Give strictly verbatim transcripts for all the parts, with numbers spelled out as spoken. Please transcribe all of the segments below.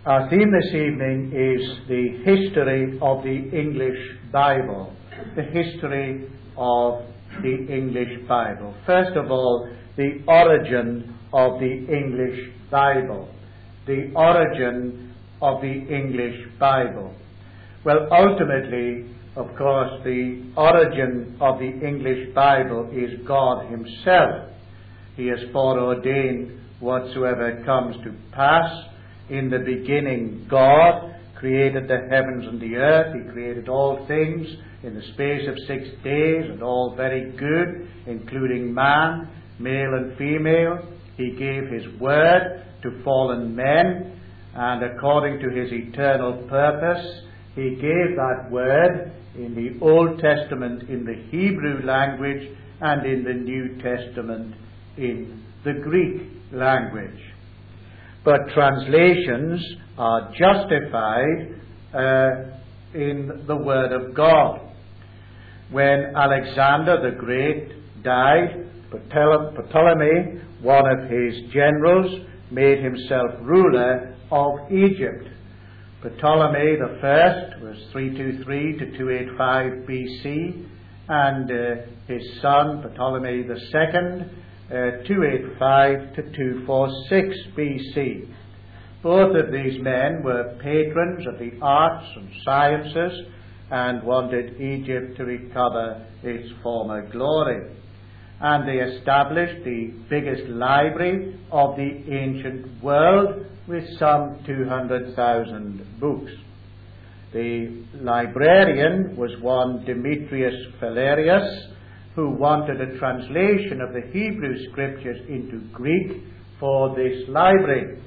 Our theme this evening is the history of the English Bible. The history of the English Bible. First of all, the origin of the English Bible. The origin of the English Bible. Well, ultimately, of course, the origin of the English Bible is God Himself. He has foreordained whatsoever comes to pass. In the beginning, God created the heavens and the earth. He created all things in the space of six days, and all very good, including man, male and female. He gave His word to fallen men, and according to His eternal purpose, He gave that word in the Old Testament in the Hebrew language and in the New Testament in the Greek language. But translations are justified uh, in the Word of God. When Alexander the Great died, Ptolemy, one of his generals, made himself ruler of Egypt. Ptolemy the first was three twenty-three to two eighty-five B C, and uh, his son Ptolemy the second, uh, two eighty-five to two forty-six B C. Both of these men were patrons of the arts and sciences and wanted Egypt to recover its former glory. And they established the biggest library of the ancient world with some two hundred thousand books. The librarian was one Demetrius Phalereus, who wanted a translation of the Hebrew Scriptures into Greek for this library.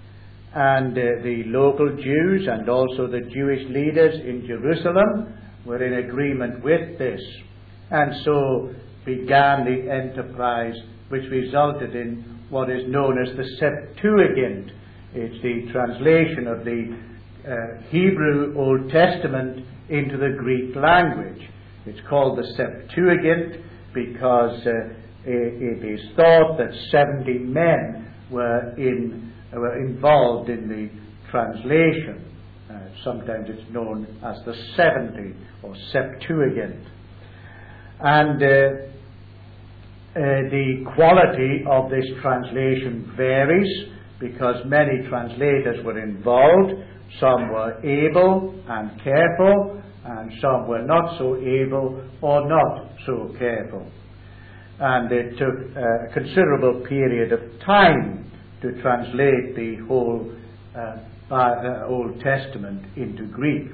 And uh, the local Jews and also the Jewish leaders in Jerusalem were in agreement with this. And so began the enterprise which resulted in what is known as the Septuagint. It's the translation of the uh, Hebrew Old Testament into the Greek language. It's called the Septuagint because uh, it, it is thought that seventy men were in uh, were involved in the translation. Uh, sometimes it's known as the seventy or Septuagint. And uh, Uh, the quality of this translation varies because many translators were involved. Some were able and careful, and some were not so able or not so careful. And it took a considerable period of time to translate the whole uh, uh, Old Testament into Greek.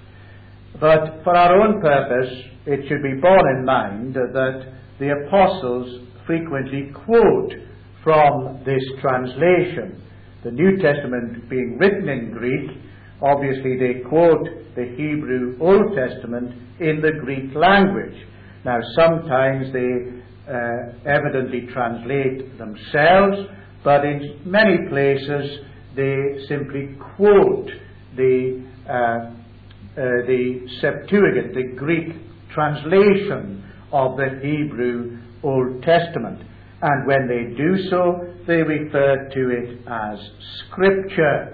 But for our own purpose, it should be borne in mind that the apostles frequently quote from this translation. The New Testament being written in Greek, obviously they quote the Hebrew Old Testament in the Greek language. Now sometimes they uh, evidently translate themselves, but in many places they simply quote the, uh, uh, the Septuagint, the Greek translation of the Hebrew Old Testament. And when they do so, they refer to it as Scripture.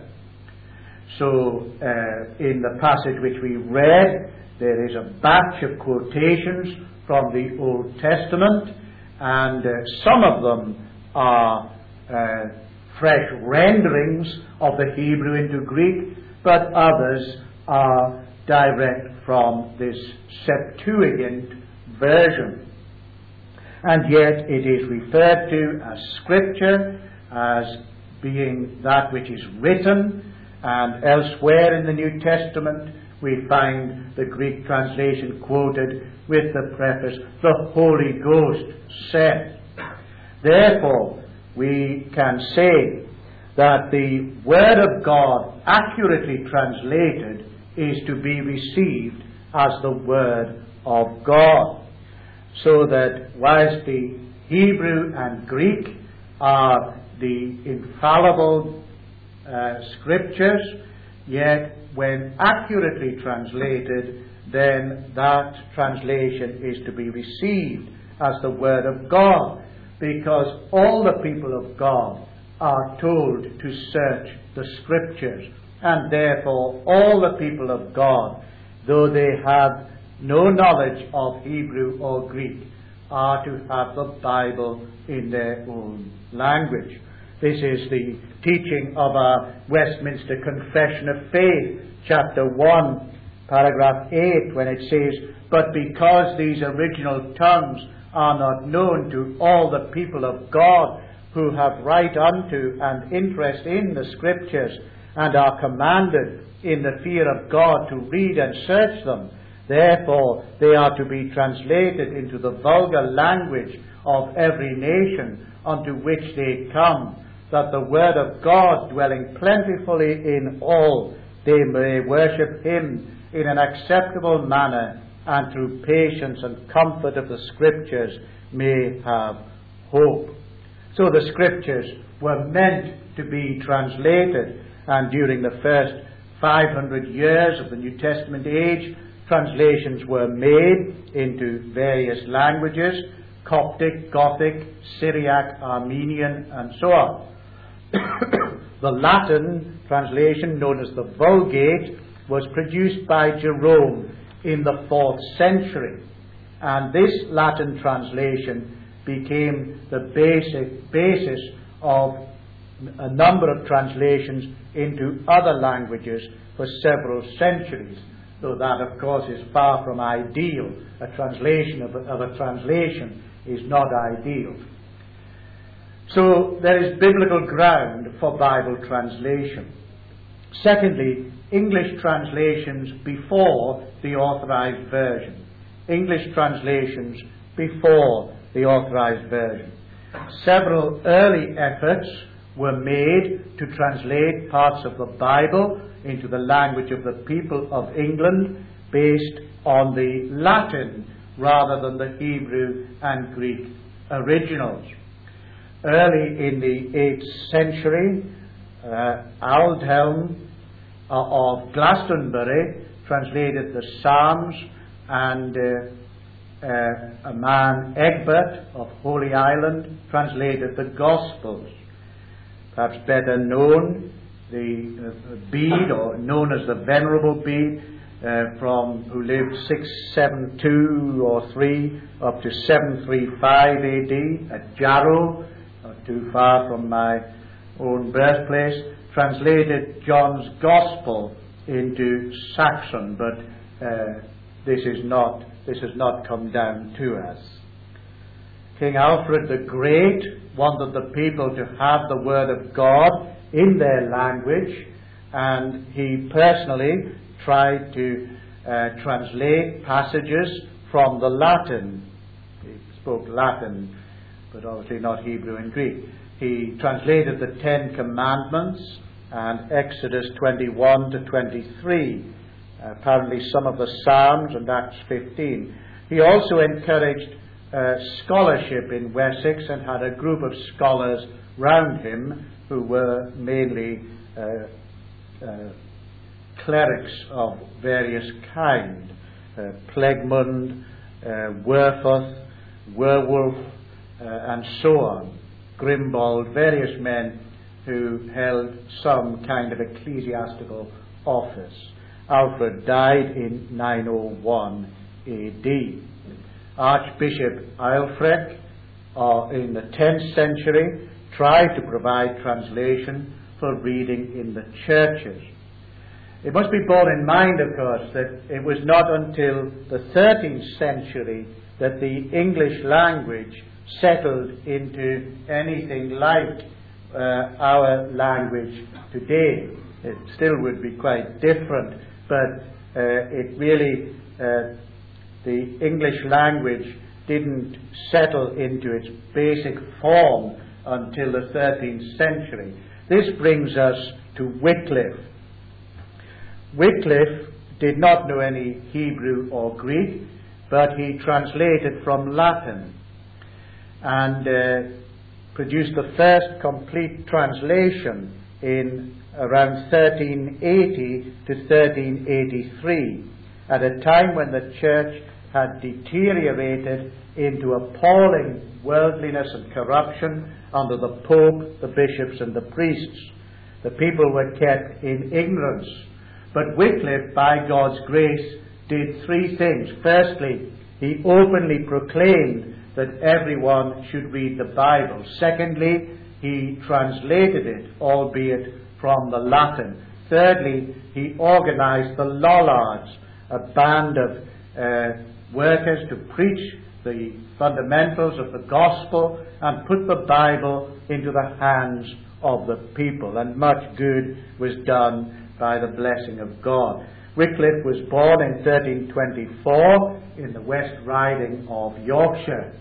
So, uh, in the passage which we read, there is a batch of quotations from the Old Testament, and uh, some of them are uh, fresh renderings of the Hebrew into Greek, but others are direct from this Septuagint version. And yet it is referred to as Scripture, as being that which is written, and elsewhere in the New Testament we find the Greek translation quoted with the preface, "The Holy Ghost said." Therefore, we can say that the Word of God accurately translated is to be received as the Word of God. So that whilst the Hebrew and Greek are the infallible uh, Scriptures, yet when accurately translated, then that translation is to be received as the Word of God, because all the people of God are told to search the Scriptures And therefore all the people of God, though they have no knowledge of Hebrew or Greek, are to have the Bible in their own language. This is the teaching of our Westminster Confession of Faith, chapter one, paragraph eight, when it says, "But because these original tongues are not known to all the people of God, who have right unto and interest in the Scriptures, and are commanded in the fear of God to read and search them, therefore they are to be translated into the vulgar language of every nation unto which they come, that the word of God, dwelling plentifully in all, they may worship him in an acceptable manner, and through patience and comfort of the Scriptures may have hope." So the Scriptures were meant to be translated, and during the first five hundred years of the New Testament age, translations were made into various languages: Coptic, Gothic, Syriac, Armenian, and so on. The Latin translation, known as the Vulgate, was produced by Jerome in the fourth century, and this Latin translation became the basic basis of a number of translations into other languages for several centuries, though that, of course, is far from ideal. A translation of a, of a translation is not ideal. So there is biblical ground for Bible translation. Secondly, English translations before the Authorized Version. English translations before the Authorized Version. Several early efforts were made to translate parts of the Bible into the language of the people of England based on the Latin rather than the Hebrew and Greek originals. Early in the eighth century, uh, Aldhelm uh, of Glastonbury translated the Psalms, and uh, uh, a man, Egbert of Holy Island, translated the Gospels. Perhaps better known, the uh, Bede, or known as the Venerable Bede, uh, from who lived six seventy-two or three up to seven thirty-five A D at Jarrow, not too far from my own birthplace, translated John's Gospel into Saxon, but uh, this is not this has not come down to us. King Alfred the Great wanted the people to have the Word of God in their language, and he personally tried to uh, translate passages from the Latin. He spoke Latin, but obviously not Hebrew and Greek. He translated the Ten Commandments and Exodus twenty-one to twenty-three, apparently some of the Psalms and Acts fifteen. He also encouraged uh, scholarship in Wessex and had a group of scholars round him who were mainly uh, uh, clerics of various kind. Uh, Plegmund, uh, Werforth, Werwolf, uh, and so on. Grimbald, various men who held some kind of ecclesiastical office. Alfred died in nine oh one A D. Archbishop Aelfric, uh, in the tenth century, tried to provide translation for reading in the churches. It must be borne in mind, of course, that it was not until the thirteenth century that the English language settled into anything like uh, our language today. It still would be quite different, but uh, it really, uh, the English language didn't settle into its basic form until the thirteenth century. This brings us to Wycliffe. Wycliffe did not know any Hebrew or Greek, but he translated from Latin and uh, produced the first complete translation in around thirteen eighty to thirteen eighty-three, at a time when the church had deteriorated into appalling worldliness and corruption under the Pope, the bishops, and the priests. The people were kept in ignorance. But Wycliffe, by God's grace, did three things. Firstly, he openly proclaimed that everyone should read the Bible. Secondly, he translated it, albeit from the Latin. Thirdly, he organized the Lollards, a band of uh, workers to preach the fundamentals of the gospel and put the Bible into the hands of the people. And much good was done by the blessing of God. Wycliffe was born in thirteen twenty-four in the West Riding of Yorkshire.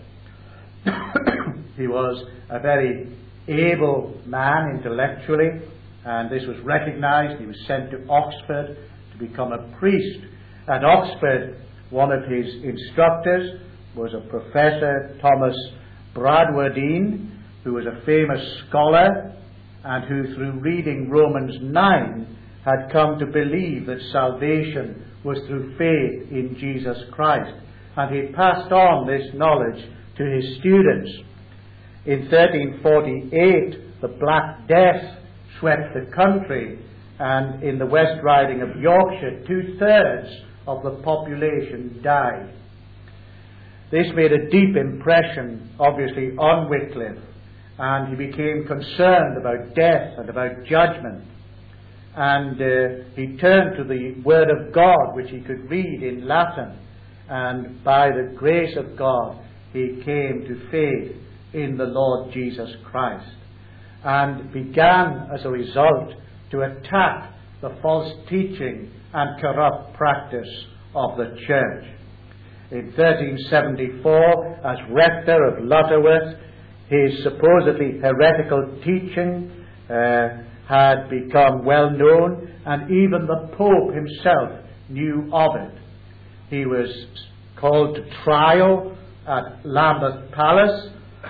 He was a very able man intellectually, and this was recognized. He was sent to Oxford to become a priest. At Oxford, one of his instructors was a Professor Thomas Bradwardine, who was a famous scholar and who, through reading Romans nine, had come to believe that salvation was through faith in Jesus Christ. And he passed on this knowledge to his students. In thirteen forty-eight, the Black Death swept the country, and in the West Riding of Yorkshire, two-thirds of the population died. This made a deep impression, obviously, on Wycliffe, and he became concerned about death and about judgment. And uh, he turned to the Word of God, which he could read in Latin, and by the grace of God, he came to faith in the Lord Jesus Christ, and began, as a result, to attack the false teaching and corrupt practice of the church. In thirteen seventy-four, as rector of Lutterworth, his supposedly heretical teaching uh, had become well known, and even the Pope himself knew of it. He was called to trial at Lambeth Palace,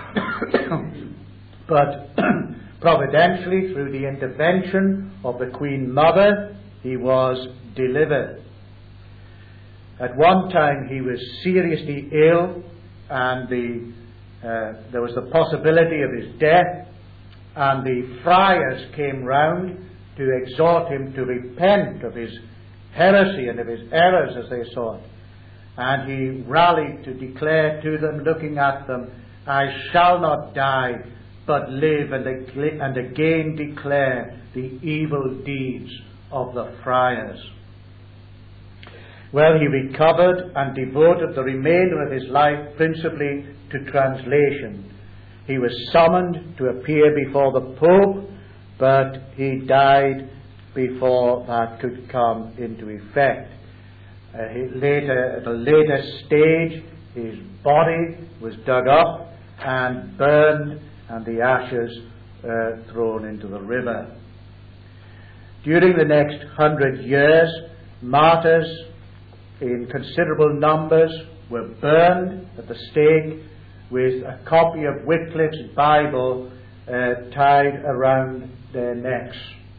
but providentially, through the intervention of the Queen Mother, he was delivered. At one time he was seriously ill, and the, uh, there was the possibility of his death, and the friars came round to exhort him to repent of his heresy and of his errors, as they saw it. And he rallied to declare to them, looking at them, "I shall not die, but live and, ag- and again declare the evil deeds of the friars." Well, he recovered and devoted the remainder of his life principally to translation. He was summoned to appear before the Pope, but he died before that could come into effect. Uh, he later, at a later stage, his body was dug up and burned, and the ashes uh, thrown into the river. During the next hundred years, martyrs in considerable numbers were burned at the stake, with a copy of Wycliffe's Bible uh, tied around their necks,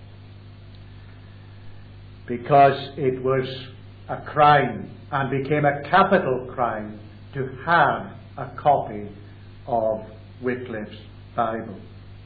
because it was a crime and became a capital crime to have a copy of Wycliffe's Bible.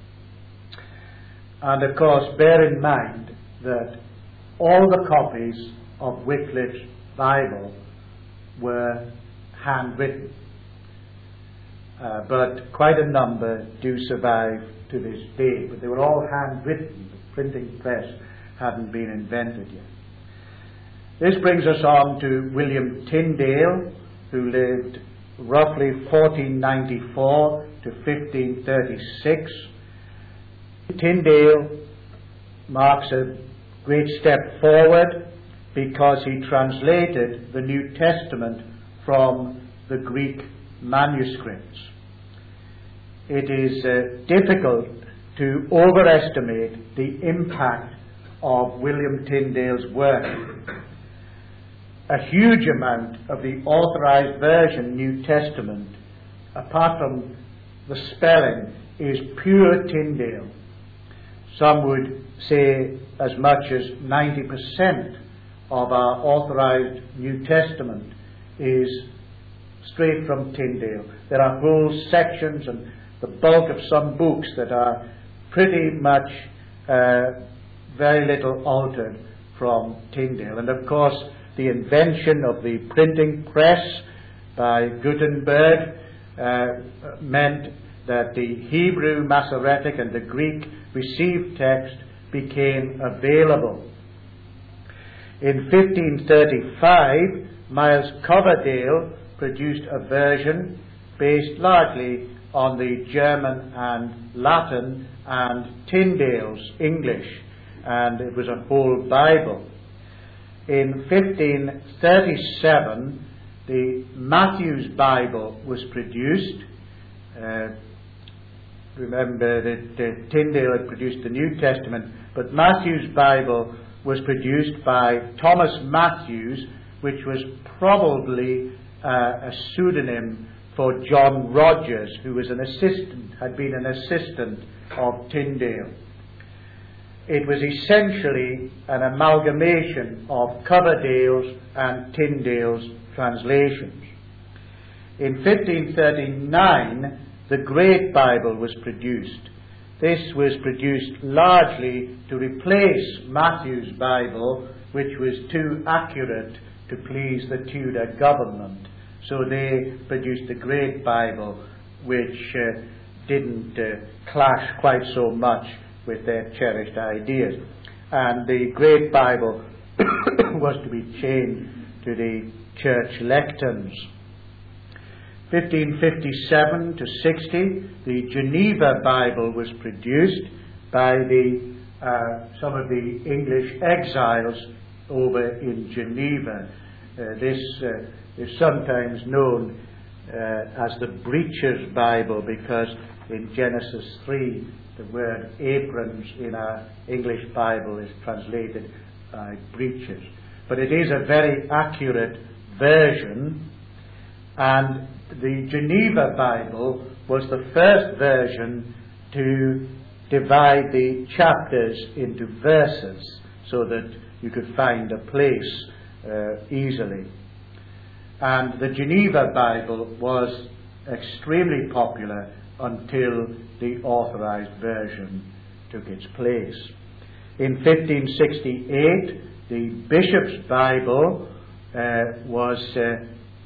And of course, bear in mind that all the copies of Wycliffe's Bible were handwritten, uh, but quite a number do survive to this day, but they were all handwritten. The printing press hadn't been invented yet. This brings us on to William Tyndale, who lived roughly fourteen ninety-four to fifteen thirty-six. Tyndale marks a great step forward because he translated the New Testament from the Greek manuscripts. It is uh, difficult to overestimate the impact of William Tyndale's work. A huge amount of the authorized version New Testament, apart from the spelling, is pure Tyndale. Some would say as much as ninety percent of our authorized New Testament is straight from Tyndale. There are whole sections and the bulk of some books that are pretty much uh, very little altered from Tyndale. And of course, the invention of the printing press by Gutenberg uh, meant that the Hebrew Masoretic and the Greek received text became available. In fifteen thirty-five, Miles Coverdale produced a version based largely on the German and Latin and Tyndale's English, and it was a whole Bible. In fifteen thirty-seven, the Matthew's Bible was produced. Uh, remember that uh, Tyndale had produced the New Testament, but Matthew's Bible was produced by Thomas Matthews, which was probably uh, a pseudonym for John Rogers, who was an assistant, had been an assistant of Tyndale. It was essentially an amalgamation of Coverdale's and Tyndale's translations. In fifteen thirty-nine, the Great Bible was produced. This was produced largely to replace Matthew's Bible, which was too accurate to please the Tudor government. So they produced the Great Bible, which uh, didn't uh, clash quite so much with their cherished ideas. And the Great Bible was to be changed to the church lecterns. fifteen fifty-seven to sixty, the Geneva Bible was produced by the uh, some of the English exiles over in Geneva. Uh, this uh, is sometimes known uh, as the Breacher's Bible, because in Genesis three, the word aprons in our English Bible is translated by breeches. But it is a very accurate version, and the Geneva Bible was the first version to divide the chapters into verses so that you could find a place uh, easily. And the Geneva Bible was extremely popular until the authorized version took its place. In fifteen sixty-eight, the Bishop's Bible uh, was uh,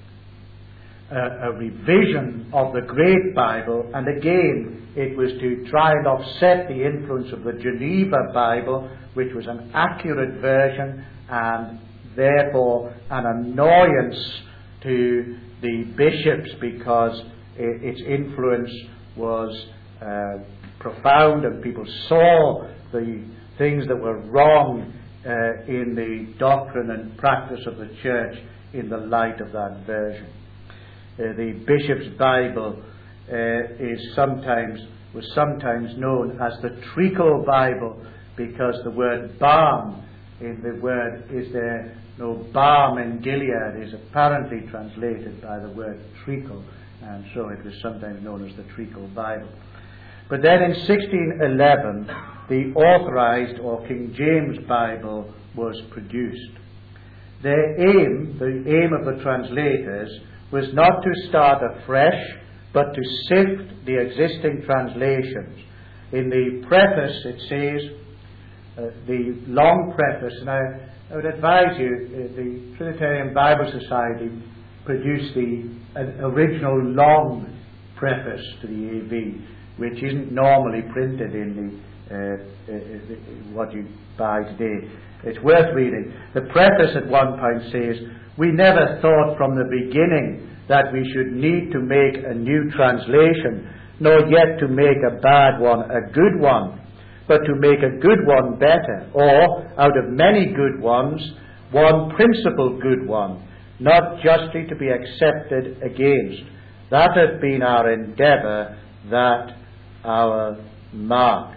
a, a revision of the Great Bible, and again it was to try and offset the influence of the Geneva Bible, which was an accurate version and therefore an annoyance to the bishops, because it, its influence was uh, profound, and people saw the things that were wrong uh, in the doctrine and practice of the church in the light of that version. Uh, the Bishop's Bible uh, is sometimes was sometimes known as the Treacle Bible, because the word balm in the word is there no balm in Gilead is apparently translated by the word treacle, and so it was sometimes known as the Treacle Bible. But then in sixteen eleven, the authorized or King James Bible was produced. Their aim, the aim of the translators, was not to start afresh, but to sift the existing translations. In the preface it says, uh, the long preface, and I, I would advise you, uh, the Trinitarian Bible Society produced the uh, original long preface to the A V, which isn't normally printed in the, uh, uh, uh, what you buy today. It's worth reading. The preface at one point says, "We never thought from the beginning that we should need to make a new translation, nor yet to make a bad one a good one, but to make a good one better, or, out of many good ones, one principal good one, not justly to be accepted against. That hath been our endeavour, that our mark."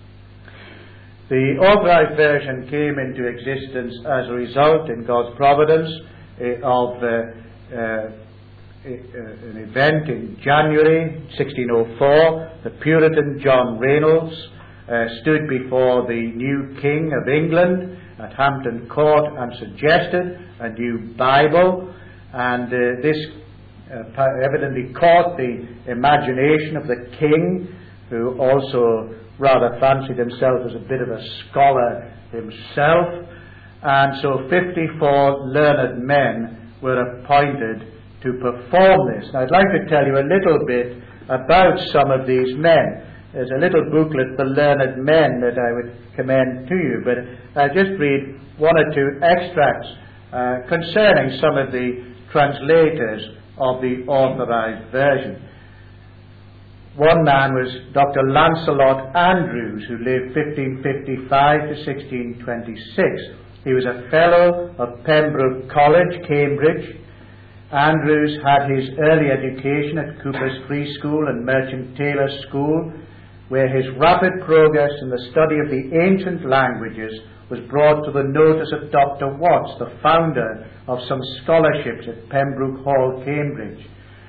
The authorized version came into existence as a result, in God's providence, uh, of uh, uh, an event in January sixteen oh four. The Puritan John Reynolds uh, stood before the new King of England at Hampton Court and suggested a new Bible, and uh, this uh, evidently caught the imagination of the king, who also rather fancied himself as a bit of a scholar himself, and so fifty-four learned men were appointed to perform this. Now, I'd like to tell you a little bit about some of these men. There's a little booklet, The Learned Men, that I would commend to you, but I'll just read one or two extracts uh, concerning some of the translators of the Authorized Version. One man was Doctor Lancelot Andrews, who lived fifteen fifty-five to sixteen twenty-six. He was a fellow of Pembroke College, Cambridge. Andrews had his early education at Cooper's Free School and Merchant Taylor's School, where his rapid progress in the study of the ancient languages was brought to the notice of Doctor Watts, the founder of some scholarships at Pembroke Hall, Cambridge.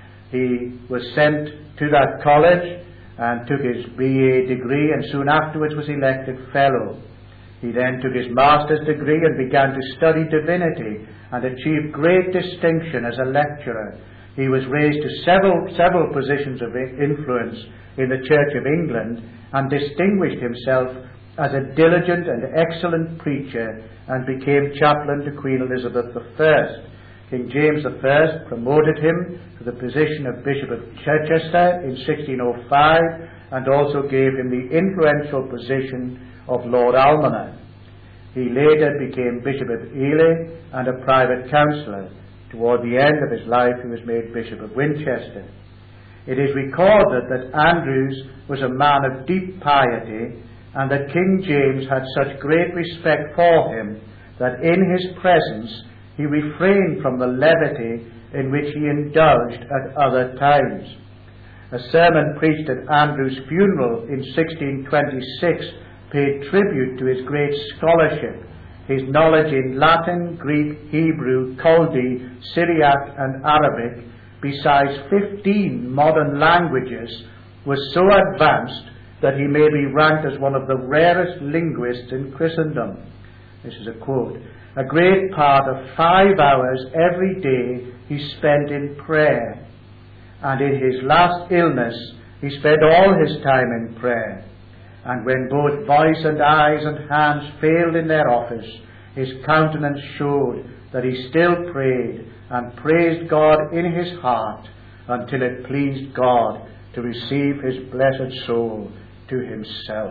He was sent to that college and took his B A degree, and soon afterwards was elected fellow. He then took his master's degree and began to study divinity and achieved great distinction as a lecturer. He was raised to several, several positions of influence in the Church of England and distinguished himself as a diligent and excellent preacher, and became chaplain to Queen Elizabeth the First. King James the First promoted him to the position of Bishop of Chichester in sixteen oh five, and also gave him the influential position of Lord Almoner. He later became Bishop of Ely and a private counsellor. Toward the end of his life, he was made Bishop of Winchester. It is recorded that Andrews was a man of deep piety, and that King James had such great respect for him that in his presence he refrained from the levity in which he indulged at other times. A sermon preached at Andrews' funeral in sixteen twenty-six paid tribute to his great scholarship. His knowledge in Latin, Greek, Hebrew, Chaldee, Syriac and Arabic, besides fifteen modern languages, was so advanced that he may be ranked as one of the rarest linguists in Christendom. This is a quote. A great part of five hours every day he spent in prayer, and in his last illness he spent all his time in prayer. And when both voice and eyes and hands failed in their office, his countenance showed that he still prayed and praised God in his heart until it pleased God to receive his blessed soul to himself.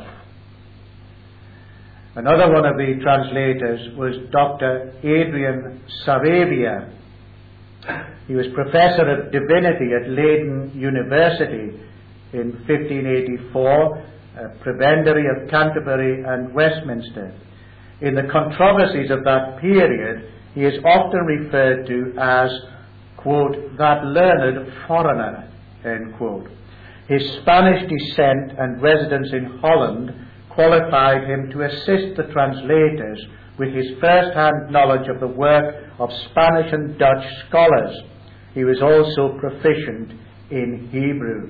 Another one of the translators was Doctor Adrian Saravia. He was Professor of Divinity at Leiden University in fifteen eighty-four, a prebendary of Canterbury and Westminster. In the controversies of that period, he is often referred to as, quote, that learned foreigner, end quote. His Spanish descent and residence in Holland qualified him to assist the translators with his first-hand knowledge of the work of Spanish and Dutch scholars. He was also proficient in Hebrew.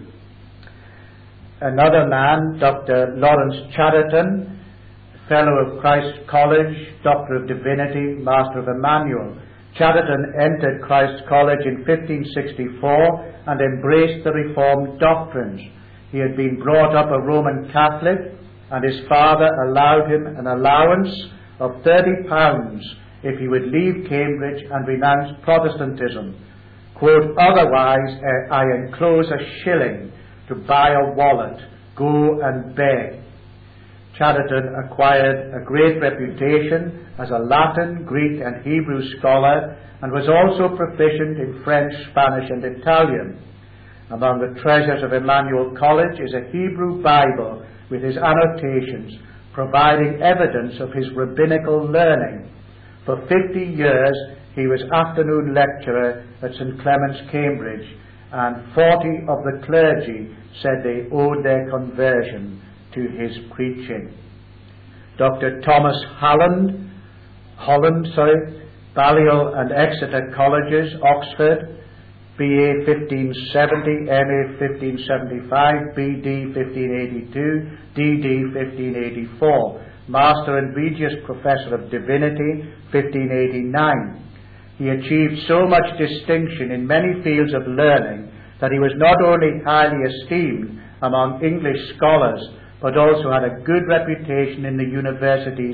Another man, Doctor Lawrence Chatterton, Fellow of Christ's College, Doctor of Divinity, Master of Emmanuel. Chatterton entered Christ's College in fifteen sixty-four and embraced the Reformed doctrines. He had been brought up a Roman Catholic, and his father allowed him an allowance of thirty pounds if he would leave Cambridge and renounce Protestantism. Quote, otherwise uh, I enclose a shilling to buy a wallet, go and beg. Chatterton acquired a great reputation as a Latin, Greek and Hebrew scholar, and was also proficient in French, Spanish and Italian. Among the treasures of Emmanuel College is a Hebrew Bible with his annotations, providing evidence of his rabbinical learning. For fifty years he was afternoon lecturer at Saint Clement's, Cambridge, and forty of the clergy said they owed their conversion to his preaching. Doctor Thomas Holland, Holland, sorry, Balliol and Exeter Colleges, Oxford, B A fifteen seventy, M A fifteen seventy-five, B D fifteen eighty-two, D D fifteen eighty-four, Master and Regius Professor of Divinity, fifteen eighty-nine. He achieved so much distinction in many fields of learning that he was not only highly esteemed among English scholars, but also had a good reputation in the universities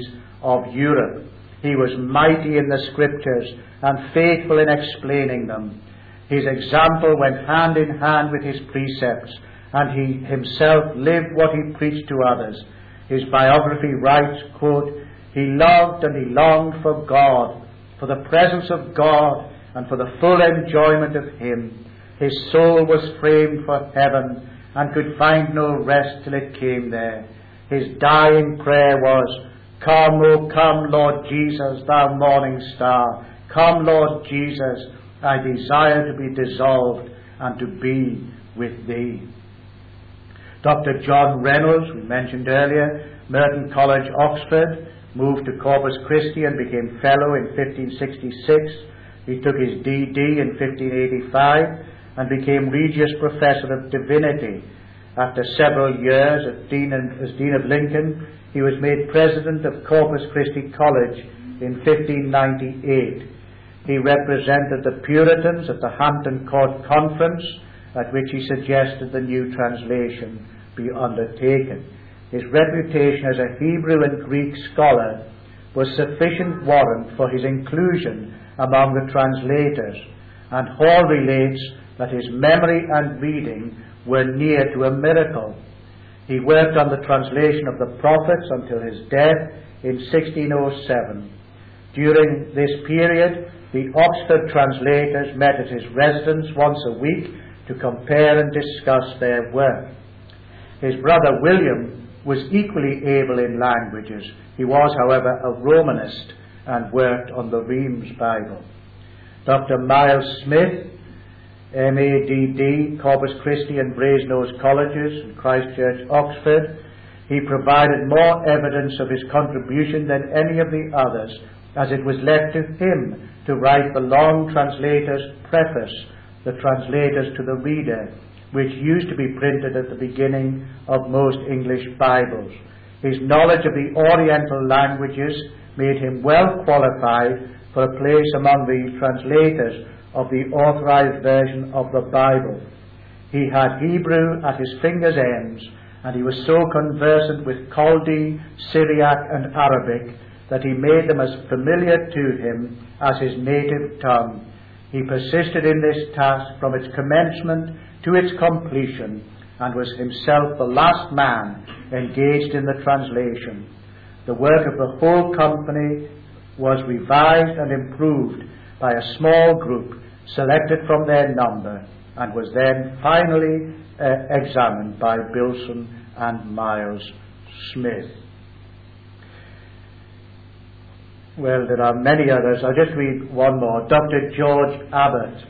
of Europe. He was mighty in the Scriptures and faithful in explaining them. His example went hand in hand with his precepts, and he himself lived what he preached to others. His biography writes, quote, "He loved and he longed for God, for the presence of God, and for the full enjoyment of Him. His soul was framed for heaven, and could find no rest till it came there. His dying prayer was, 'Come, O come, Lord Jesus, thou morning star. Come, Lord Jesus, I desire to be dissolved and to be with Thee.'" Doctor John Reynolds, we mentioned earlier, Merton College, Oxford, moved to Corpus Christi and became Fellow in fifteen sixty-six. He took his D D in fifteen eighty-five and became Regius Professor of Divinity. After several years as Dean, as Dean of Lincoln, he was made President of Corpus Christi College in fifteen ninety-eight. He represented the Puritans at the Hampton Court Conference, at which he suggested the new translation be undertaken. His reputation as a Hebrew and Greek scholar was sufficient warrant for his inclusion among the translators, and Hall relates that his memory and reading were near to a miracle. He worked on the translation of the prophets until his death in sixteen oh seven. During this period, the Oxford translators met at his residence once a week to compare and discuss their work. His brother William was equally able in languages. He was, however, a Romanist and worked on the Reims Bible. Doctor Miles Smith, M A D D, Corpus Christi and Brasenose Colleges, and Christ Church, Oxford. He provided more evidence of his contribution than any of the others, as it was left to him to write the long translator's preface, the translators to the reader, which used to be printed at the beginning of most English Bibles. His knowledge of the Oriental languages made him well qualified for a place among the translators of the authorized version of the Bible. He had Hebrew at his fingers' ends, and he was so conversant with Chaldee, Syriac, and Arabic that he made them as familiar to him as his native tongue. He persisted in this task from its commencement to its completion, and was himself the last man engaged in the translation. The work of the whole company was revised and improved by a small group selected from their number, and was then finally uh, examined by Bilson and Miles Smith. Well, there are many others. I'll just read one more. Doctor George Abbott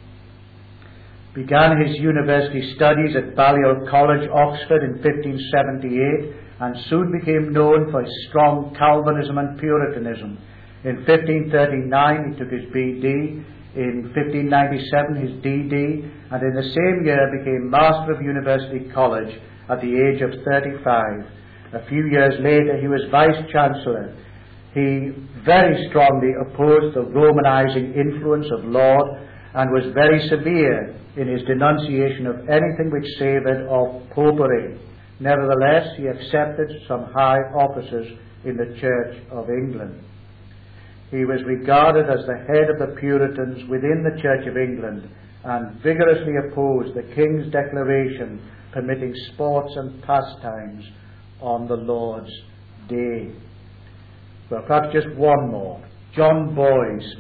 began his university studies at Balliol College, Oxford, in fifteen seventy-eight, and soon became known for his strong Calvinism and Puritanism. In fifteen thirty-nine, he took his B D. In fifteen ninety-seven, his D D, and in the same year became Master of University College at the age of thirty-five. A few years later, he was Vice-Chancellor. He very strongly opposed the Romanizing influence of Laud, and was very severe in his denunciation of anything which savoured of popery. Nevertheless, he accepted some high offices in the Church of England. He was regarded as the head of the Puritans within the Church of England, and vigorously opposed the King's declaration permitting sports and pastimes on the Lord's Day. Well, perhaps just one more. John Boyes,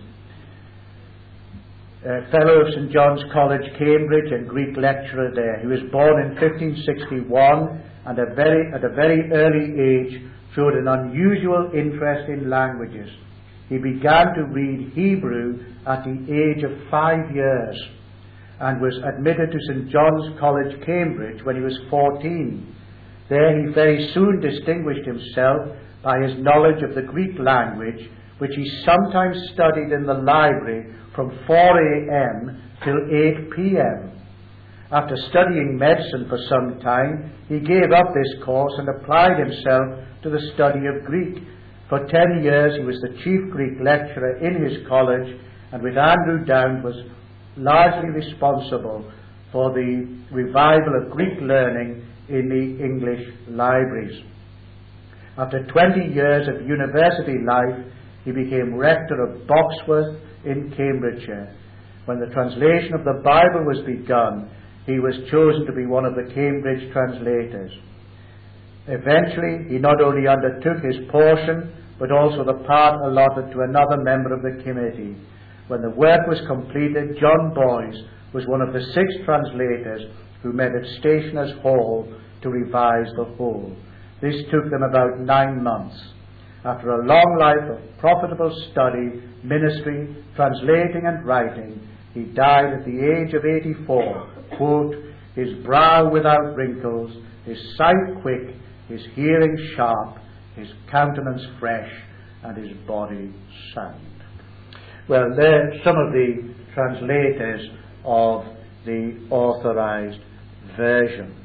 Uh, Fellow of Saint John's College, Cambridge, and Greek lecturer there. He was born in fifteen sixty-one, and a very, at a very early age showed an unusual interest in languages. He began to read Hebrew at the age of five years and was admitted to Saint John's College, Cambridge, when he was fourteen. There he very soon distinguished himself by his knowledge of the Greek language, which he sometimes studied in the library from four a.m. till eight p.m. After studying medicine for some time, he gave up this course and applied himself to the study of Greek. For ten years he was the chief Greek lecturer in his college, and with Andrew Dowd was largely responsible for the revival of Greek learning in the English libraries. After twenty years of university life, he became rector of Boxworth in Cambridgeshire. When the translation of the Bible was begun, he was chosen to be one of the Cambridge translators. Eventually, he not only undertook his portion, but also the part allotted to another member of the committee. When the work was completed, John Boyce was one of the six translators who met at Stationers' Hall to revise the whole. This took them about nine months. After a long life of profitable study, ministry, translating and writing, he died at the age of eighty-four, quote, his brow without wrinkles, his sight quick, his hearing sharp, his countenance fresh, and his body sound. Well, there are some of the translators of the Authorized Version.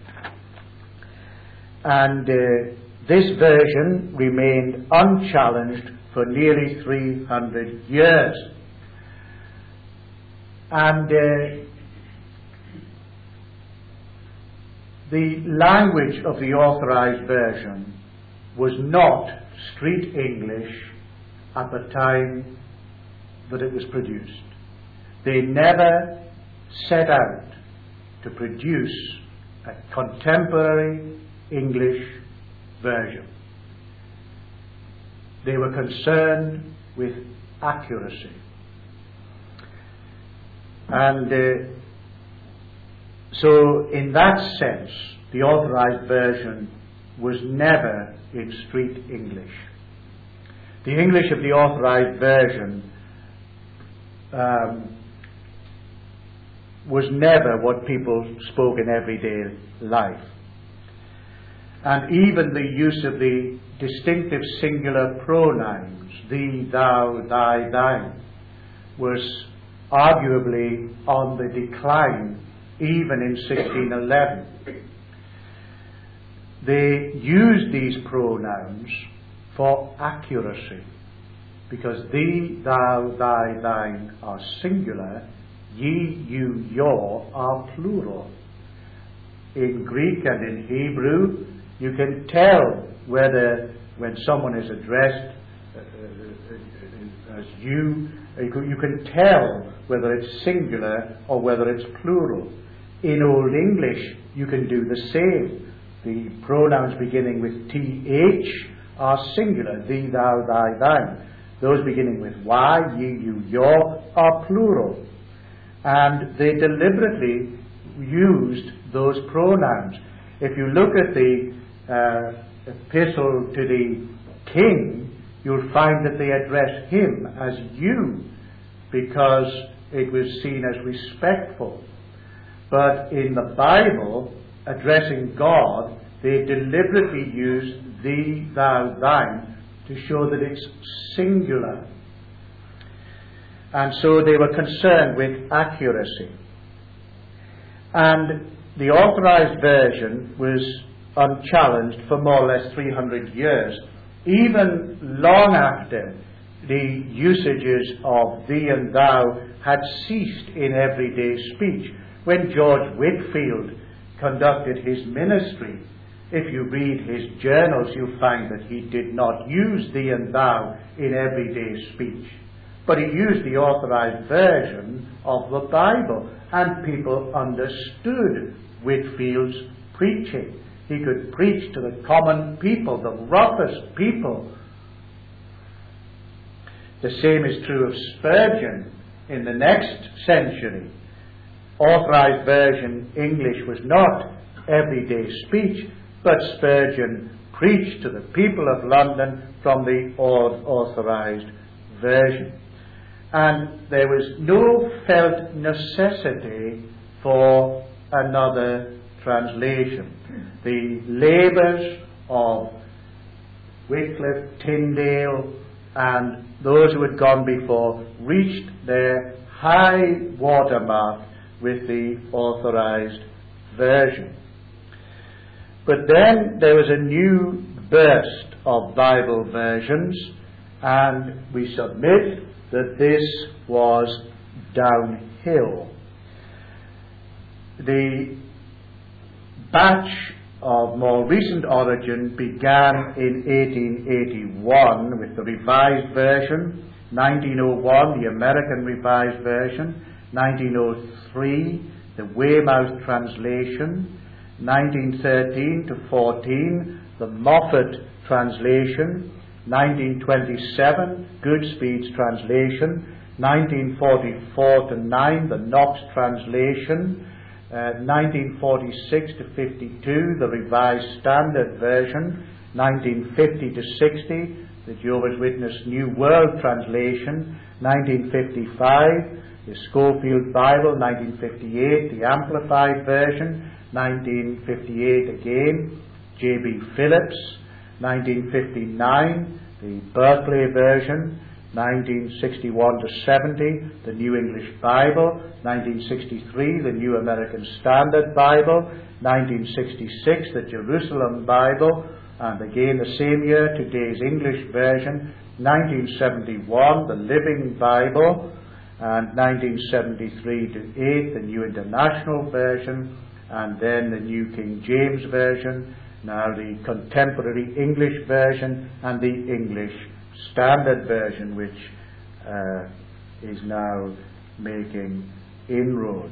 And uh, this version remained unchallenged for nearly three hundred years. And uh, the language of the Authorized Version was not street English at the time that it was produced. They never set out to produce a contemporary English version. They were concerned with accuracy. And uh, so in that sense, the Authorized Version was never in street English. The English of the Authorized Version um, was never what people spoke in everyday life. And even the use of the distinctive singular pronouns, thee, thou, thy, thine, was arguably on the decline even in sixteen eleven. They used these pronouns for accuracy, because thee, thou, thy, thine are singular, ye, you, your are plural. In Greek and in Hebrew, you can tell whether, when someone is addressed uh, uh, as you, you can tell whether it's singular or whether it's plural. In Old English, you can do the same. The pronouns beginning with th are singular, thee, thou, thy, thine. Those beginning with y, ye, you, your, are plural. And they deliberately used those pronouns. If you look at the uh, epistle to the king, you'll find that they address him as you, because it was seen as respectful. But in the Bible, addressing God, they deliberately use thee, thou, thine to show that it's singular. And so they were concerned with accuracy. And the Authorized Version was unchallenged for more or less three hundred years, even long after the usages of thee and thou had ceased in everyday speech. When George Whitefield conducted his ministry, if you read his journals, you'll find that he did not use thee and thou in everyday speech. But he used the Authorized Version of the Bible, and people understood Whitefield's preaching. He could preach to the common people, the roughest people. The same is true of Spurgeon in the next century. Authorized Version English was not everyday speech, but Spurgeon preached to the people of London from the Authorized Version. And there was no felt necessity for another translation. The labours of Wycliffe, Tyndale, and those who had gone before reached their high watermark with the Authorized Version. But then there was a new burst of Bible versions, and we submit that this was downhill. The batch of more recent origin began in eighteen eighty-one with the Revised Version, nineteen oh one the American Revised Version, nineteen oh three the Weymouth translation, nineteen thirteen to fourteen the Moffat translation, nineteen twenty-seven Goodspeed's translation, nineteen forty-four to nine the Knox translation, uh, nineteen forty-six to fifty-two the Revised Standard Version, nineteen fifty to sixty the Jehovah's Witness New World Translation, nineteen fifty-five the Schofield Bible, nineteen fifty-eight the Amplified Version, nineteen fifty-eight again J B Phillips, nineteen fifty-nine the Berkeley Version, nineteen sixty-one to seventy the New English Bible, nineteen sixty-three the New American Standard Bible, nineteen sixty-six the Jerusalem Bible, and again the same year today's English Version, nineteen seventy-one the Living Bible, and nineteen seventy-three to eight the New International Version, and then the New King James Version, now the Contemporary English Version, and the English Standard Version, which uh, is now making inroads.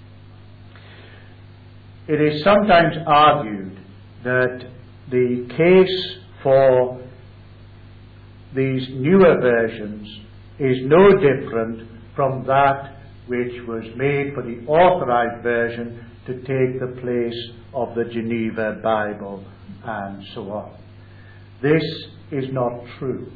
It is sometimes argued that the case for these newer versions is no different from that which was made for the Authorized Version to take the place of the Geneva Bible and so on. This is not true.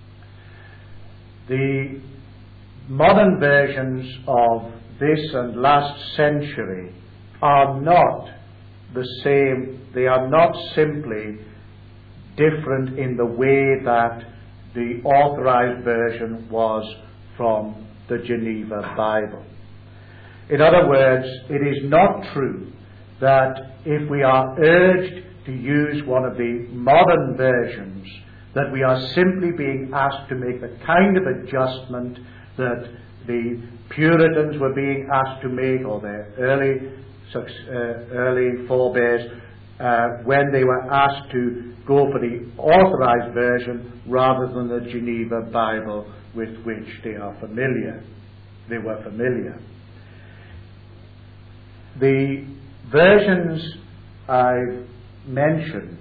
The modern versions of this and last century are not the same. They are not simply different in the way that the Authorized Version was from the Geneva Bible. In other words, it is not true that if we are urged to use one of the modern versions, that we are simply being asked to make the kind of adjustment that the Puritans were being asked to make, or their early, uh, early forebears, uh, when they were asked to go for the Authorized Version rather than the Geneva Bible with which they are familiar. They were familiar. The versions I've mentioned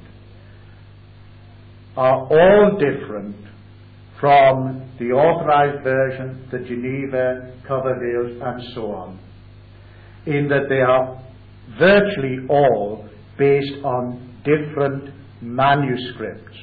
are all different from the Authorized Version, the Geneva, Coverdale's, and so on, in that they are virtually all based on different manuscripts.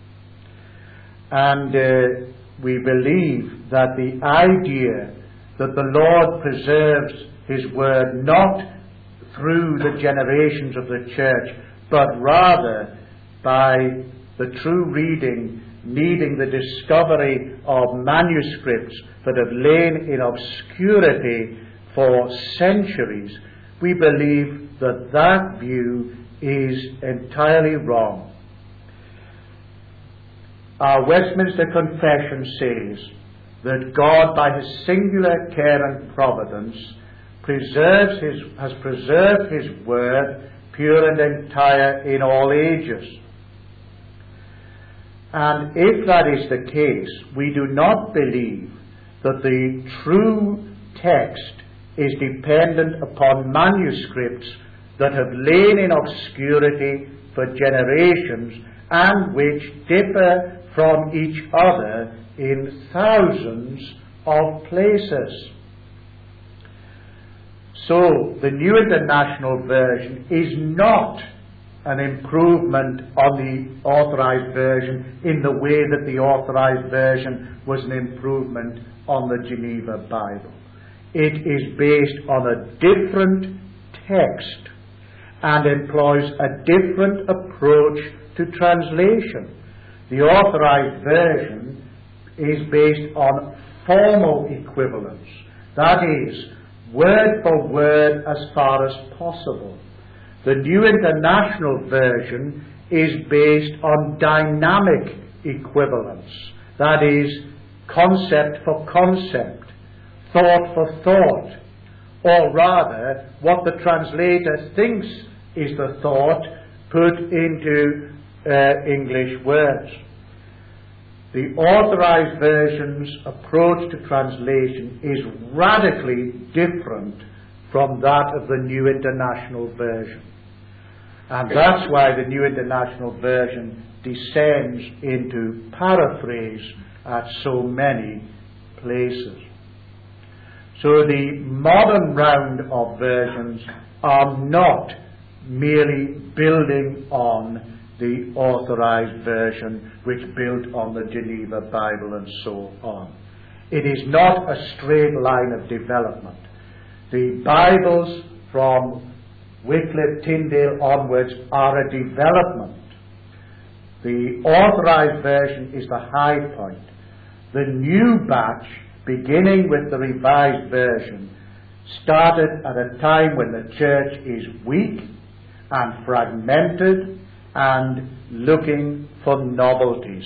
And uh, we believe that the idea that the Lord preserves His Word not through the generations of the church, but rather by the true reading needing the discovery of manuscripts that have lain in obscurity for centuries, we believe that that view is entirely wrong. Our Westminster Confession says that God, by His singular care and providence, preserves his, has preserved His Word pure and entire in all ages. And if that is the case, we do not believe that the true text is dependent upon manuscripts that have lain in obscurity for generations and which differ from each other in thousands of places. So, the New International Version is not an improvement on the Authorized Version in the way that the Authorized Version was an improvement on the Geneva Bible. It is based on a different text and employs a different approach to translation. The Authorized Version is based on formal equivalence. That is, word for word as far as possible. The New International Version is based on dynamic equivalence. That is, concept for concept, thought for thought, or rather, what the translator thinks is the thought put into uh, English words. The Authorized Version's approach to translation is radically different from that of the New International Version. And that's why the New International Version descends into paraphrase at so many places. So the modern round of versions are not merely building on the Authorized Version, which built on the Geneva Bible and so on. It is not a straight line of development. The Bibles from Wycliffe, Tyndale onwards are a development. The Authorized Version is the high point. The new batch, beginning with the Revised Version, started at a time when the church is weak and fragmented and looking for novelties.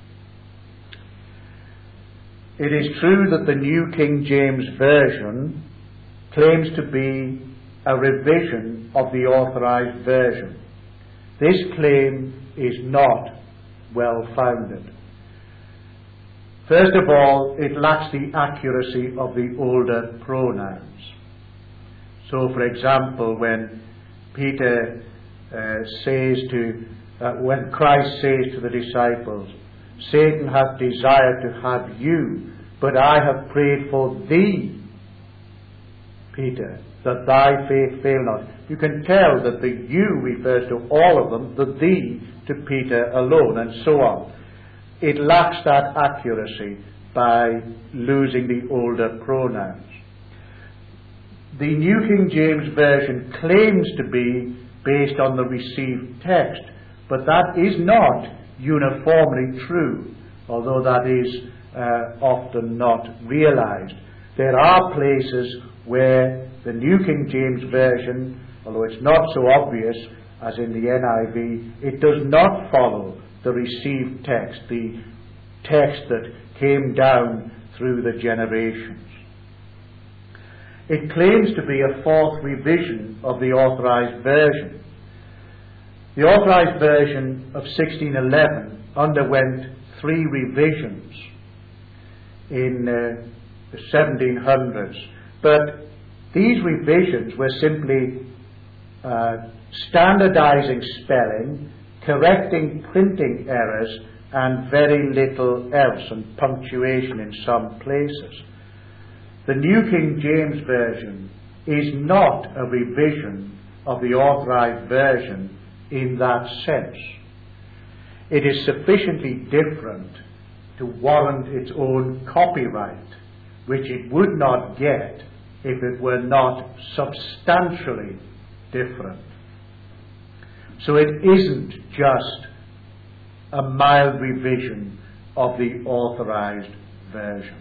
It is true that the New King James Version claims to be a revision of the Authorized Version. This claim is not well founded. First of all, it lacks the accuracy of the older pronouns. So, for example, when Peter uh, says to, uh, when Christ says to the disciples, Satan hath desired to have you, but I have prayed for thee, Peter, that thy faith fail not. You can tell that the you refers to all of them, the thee to Peter alone, and so on. It lacks that accuracy by losing the older pronouns. The New King James Version claims to be based on the received text, but that is not uniformly true, although that is uh, often not realized. There are places where the New King James Version, although it's not so obvious as in the N I V, it does not follow the received text, the text that came down through the generations. It claims to be a fourth revision of the Authorized Version. The Authorized Version of sixteen eleven underwent three revisions in uh, the seventeen hundreds, but these revisions were simply uh, standardizing spelling, correcting printing errors, and very little else, and punctuation in some places. The New King James Version is not a revision of the Authorized Version in that sense. It is sufficiently different to warrant its own copyright, which it would not get if it were not substantially different. So it isn't just a mild revision of the Authorized Version.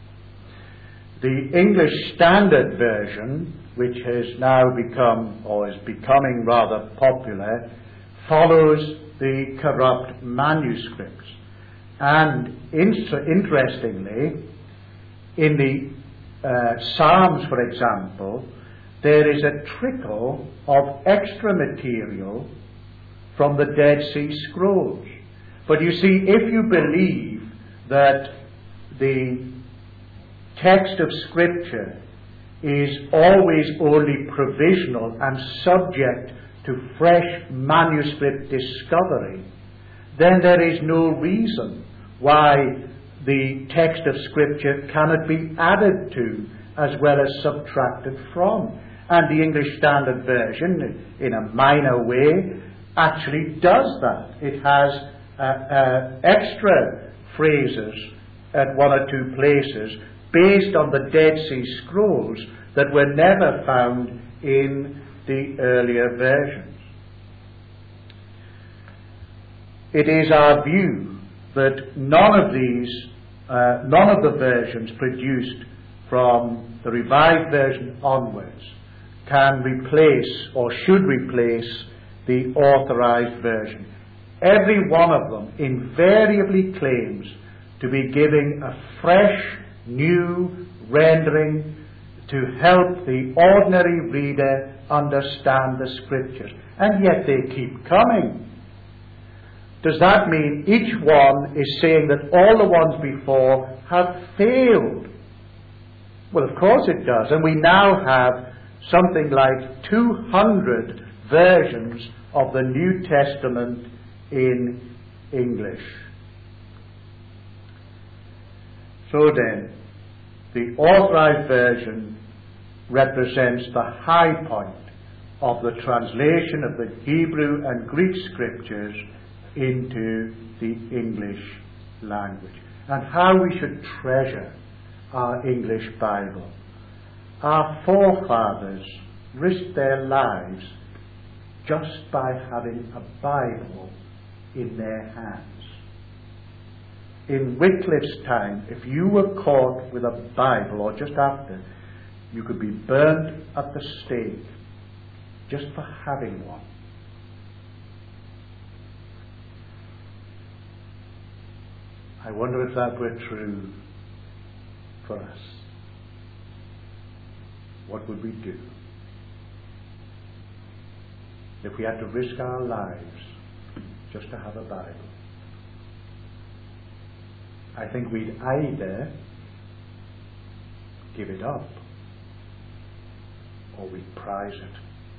The English Standard Version, which has now become, or is becoming rather popular, follows the corrupt manuscripts. And inter- interestingly, in the uh, Psalms, for example, there is a trickle of extra material from the Dead Sea Scrolls. But you see, if you believe that the text of Scripture is always only provisional and subject to fresh manuscript discovery, then there is no reason why the text of Scripture cannot be added to as well as subtracted from. And the English Standard Version, in a minor way, actually does that. It has uh, uh, extra phrases at one or two places based on the Dead Sea Scrolls that were never found in the earlier versions. It is our view that none of these, uh, none of the versions produced from the Revised Version onwards can replace or should replace the Authorized Version. Every one of them invariably claims to be giving a fresh, new rendering to help the ordinary reader understand the Scriptures. And yet they keep coming. Does that mean each one is saying that all the ones before have failed? Well, of course it does. And we now have something like two hundred versions of the New Testament in English. So then, the Authorized Version represents the high point of the translation of the Hebrew and Greek Scriptures into the English language, and how we should treasure our English Bible. Our forefathers risked their lives just by having a Bible in their hands. In Wycliffe's time, if you were caught with a Bible, or just after, you could be burned at the stake just for having one. I wonder if that were true for us. What would we do if we had to risk our lives just to have a Bible? I think we'd either give it up or we'd prize it.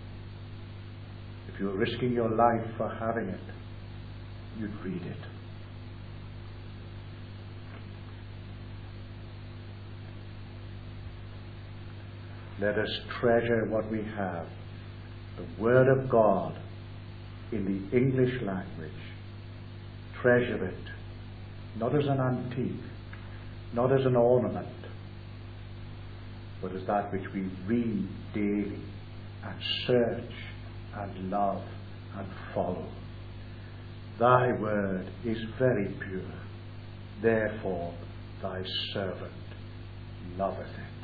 If you were risking your life for having it, you'd read it. Let us treasure what we have, the Word of God in the English language. Treasure it, not as an antique, not as an ornament, but as that which we read daily and search and love and follow. Thy word is very pure, therefore thy servant loveth it.